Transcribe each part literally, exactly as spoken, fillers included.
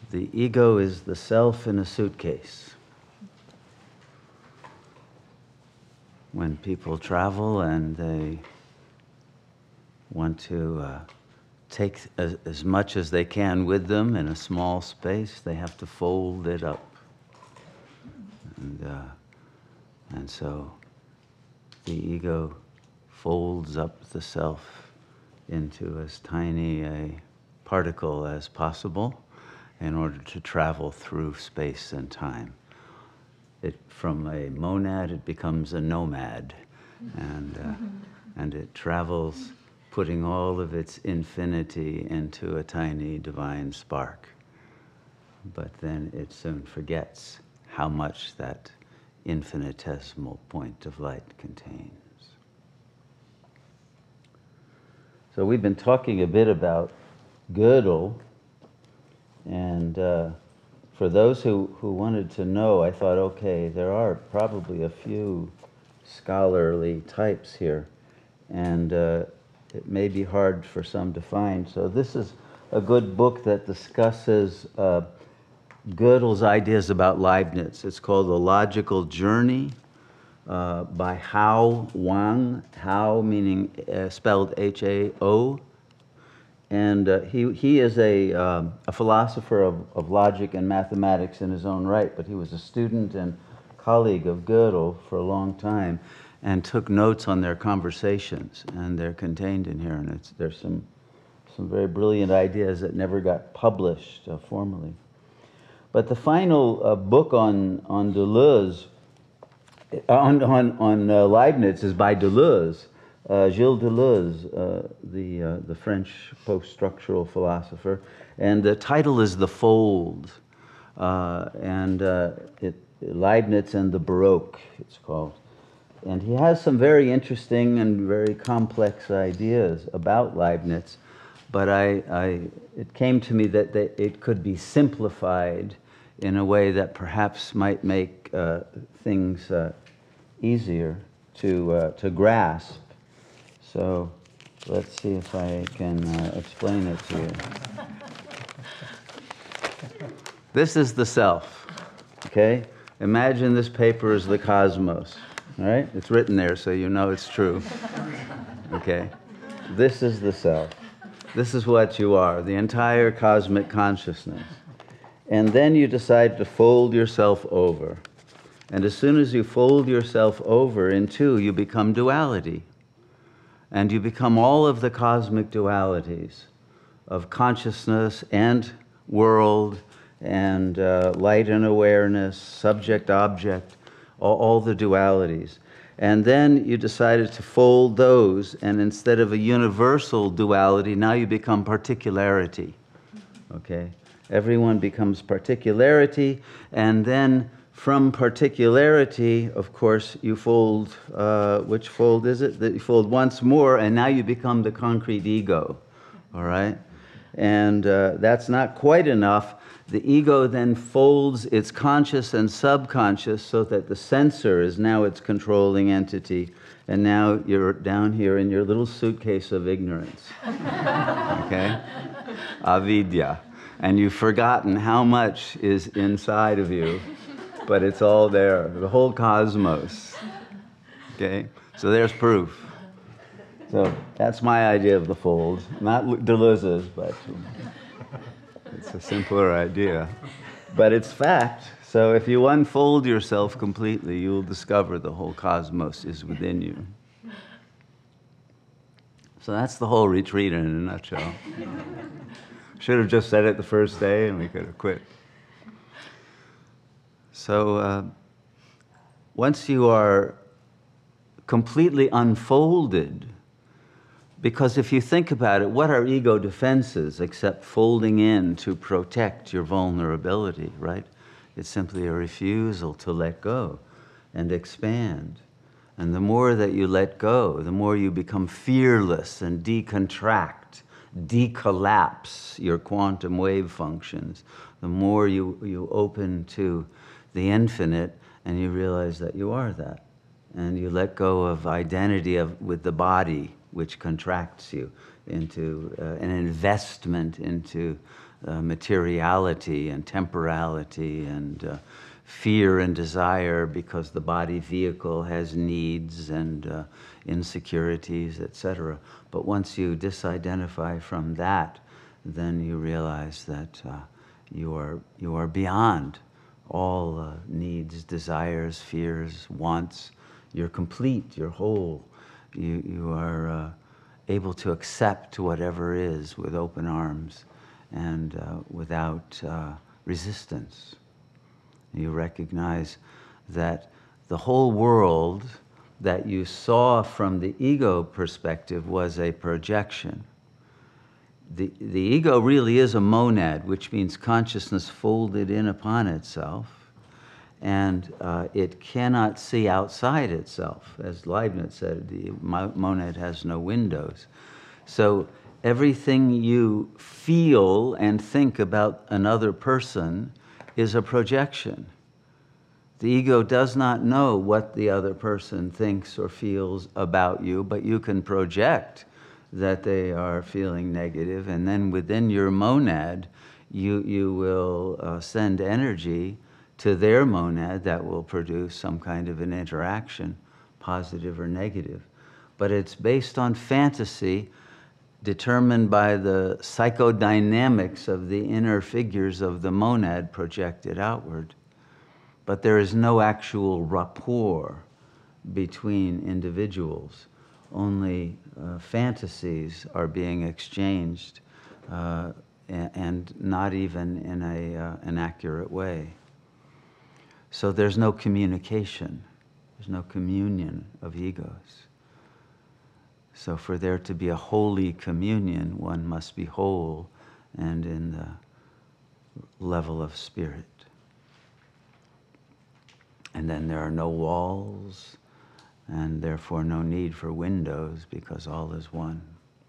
The ego is the self in a suitcase. When people travel and they want to uh, take as, as much as they can with them in a small space, they have to fold it up. And, uh, and so the ego folds up the self into as tiny a particle as possible in order to travel through space and time. It, from a monad, it becomes a nomad, and, uh, and it travels putting all of its infinity into a tiny divine spark. But then it soon forgets how much that infinitesimal point of light contains. So we've been talking a bit about Gödel, and uh, for those who, who wanted to know, I thought, okay, there are probably a few scholarly types here, and uh, it may be hard for some to find. So this is a good book that discusses uh, Gödel's ideas about Leibniz. It's called The Logical Journey uh, by Hao Wang, Hao meaning uh, spelled H A O. And uh, he, he is a, um, a philosopher of, of logic and mathematics in his own right, but he was a student and colleague of Gödel for a long time and took notes on their conversations, and they're contained in here, and it's, there's some, some very brilliant ideas that never got published uh, formally. But the final uh, book on, on Deleuze, on, on, on uh, Leibniz is by Deleuze. Uh, Gilles Deleuze, uh, the, uh, the French post-structural philosopher, and the title is The Fold, uh, and uh, it, Leibniz and the Baroque, it's called. And he has some very interesting and very complex ideas about Leibniz, but I, I, it came to me that, that it could be simplified in a way that perhaps might make uh, things uh, easier to, uh, to grasp. So let's see if I can uh, explain it to you. This is the self, okay? Imagine this paper is the cosmos, all right? It's written there so you know it's true, okay? This is the self. This is what you are, the entire cosmic consciousness. And then you decide to fold yourself over. And as soon as you fold yourself over in two, you become duality. And you become all of the cosmic dualities of consciousness and world and uh, light and awareness, subject, object, all, all the dualities. And then you decided to fold those, and instead of a universal duality, now you become particularity, okay? Everyone becomes particularity, and then from particularity, of course, you fold, uh, which fold is it? That you fold once more, and now you become the concrete ego, all right? And uh, that's not quite enough. The ego then folds its conscious and subconscious so that the sensor is now its controlling entity, and now you're down here in your little suitcase of ignorance, okay? Avidya. And you've forgotten how much is inside of you, but it's all there, the whole cosmos, okay? So there's proof. So that's my idea of the fold, not Deleuze's, but it's a simpler idea. But it's fact. So if you unfold yourself completely, you'll discover the whole cosmos is within you. So that's the whole retreat in a nutshell. Should have just said it the first day and we could have quit. So uh, once you are completely unfolded, because if you think about it, what are ego defenses except folding in to protect your vulnerability, right? It's simply a refusal to let go and expand. And the more that you let go, the more you become fearless and decontract, decollapse your quantum wave functions, the more you, you open to the infinite and you realize that you are that. And you let go of identity of, with the body, which contracts you into uh, an investment into uh, materiality and temporality and uh, fear and desire because the body vehicle has needs and uh, insecurities, et cetera. But once you disidentify from that, then you realize that uh, you are you are beyond all uh, needs, desires, fears, wants. You're complete. You're whole. You you are uh, able to accept whatever is with open arms and uh, without uh, resistance. You recognize that the whole world that you saw from the ego perspective was a projection. The, the ego really is a monad, which means consciousness folded in upon itself, and uh, it cannot see outside itself. As Leibniz said, the monad has no windows. So everything you feel and think about another person is a projection. The ego does not know what the other person thinks or feels about you, but you can project that they are feeling negative, and then within your monad, you, you will uh, send energy to their monad that will produce some kind of an interaction, positive or negative. But it's based on fantasy determined by the psychodynamics of the inner figures of the monad projected outward. But there is no actual rapport between individuals. Only uh, fantasies are being exchanged, uh, and, and not even in a, uh, an accurate way. So there's no communication. There's no communion of egos. So for there to be a holy communion, one must be whole and in the level of spirit. And then there are no walls, and therefore no need for windows, because all is one.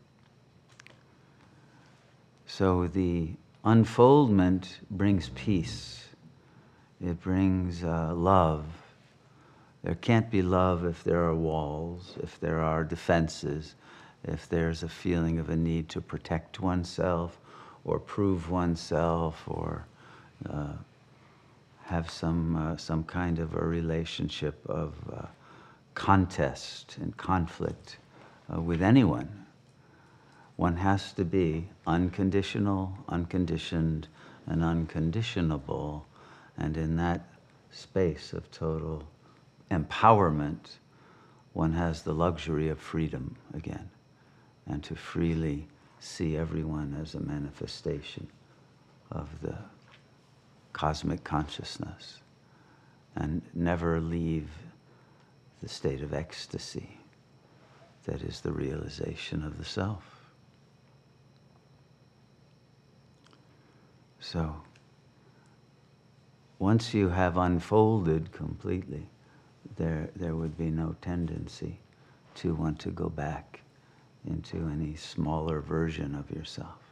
So the unfoldment brings peace. It brings uh, love. There can't be love if there are walls, if there are defenses, if there's a feeling of a need to protect oneself or prove oneself or uh, have some, uh, some kind of a relationship of uh, contest and conflict uh, with anyone. One has to be unconditional, unconditioned, and unconditionable, and in that space of total empowerment, one has the luxury of freedom again, and to freely see everyone as a manifestation of the cosmic consciousness, and never leave the state of ecstasy that is the realization of the self. So, once you have unfolded completely, there, there would be no tendency to want to go back into any smaller version of yourself.